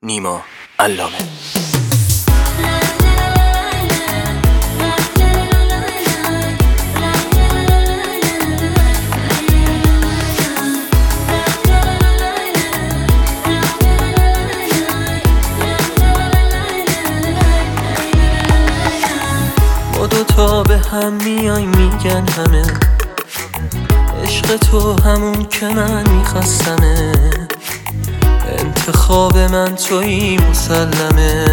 نیما علامه. ما دوتا به هم میای میگن همه، عشق تو همون که من میخواستمه، انتخاب من تویی مسلمه،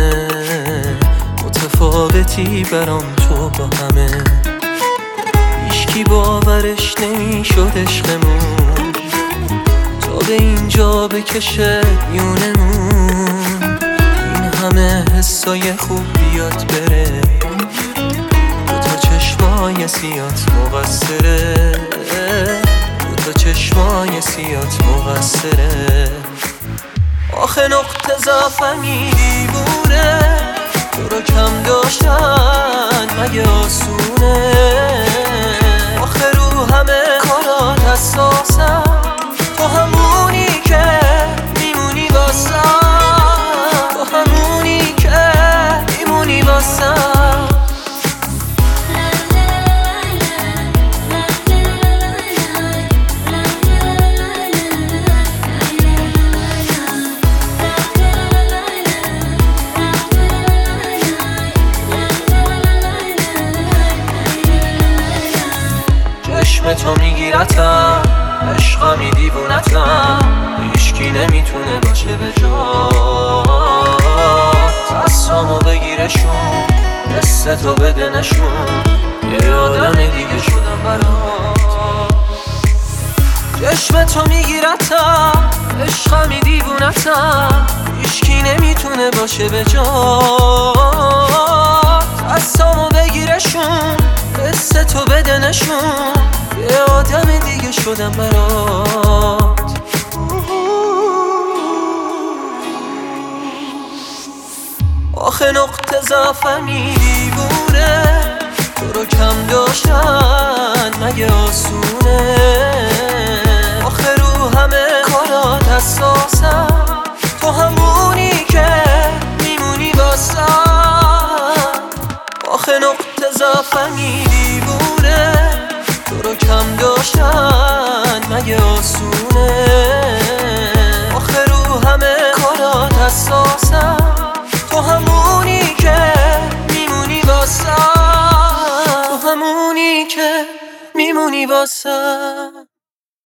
متفاوتی برام تو با همه، هیچکی باورش نمیشد عشقمون تا به اینجا بکشه میونمون، این همه حسای خوب بیاد بره، دوتا چشمای سیات مقصره، دوتا چشمای سیات مقصره. آخه نقطه ضعفمی دیوونه، تو رو کم داشتن مگه آسونه، آخه رو همه کارات حساسم، تو همونی که میمونی واسم، تو همونی که میمونی واسم. چشم تو میگیرتم، عشقمی دیوونتم، هیچکی نمیتونه باشه به جات، دستامو بگیرشون، دست تو بده نشون، یه آدم دیگه شدم برات. چشم تو میگیرتم، عشقمی دیوونتم، هیچکی نمیتونه باشه به جات، دستامو بگیرشون، دست تو بده نشون، یه آدم دیگه شدم برات. آخه نقطه ضعفمی دیوونه، تو رو کم داشتن مگه آسونه، آخه رو همه کارات حساسم، تو همونی که میمونی واسم. آخه نقطه ضعفمی دیوونه، تو رو کم داشتن مگه آسونه، آخه رو همه کارات حساسم، تو همونی که میمونی واسم، تو همونی که میمونی واسم.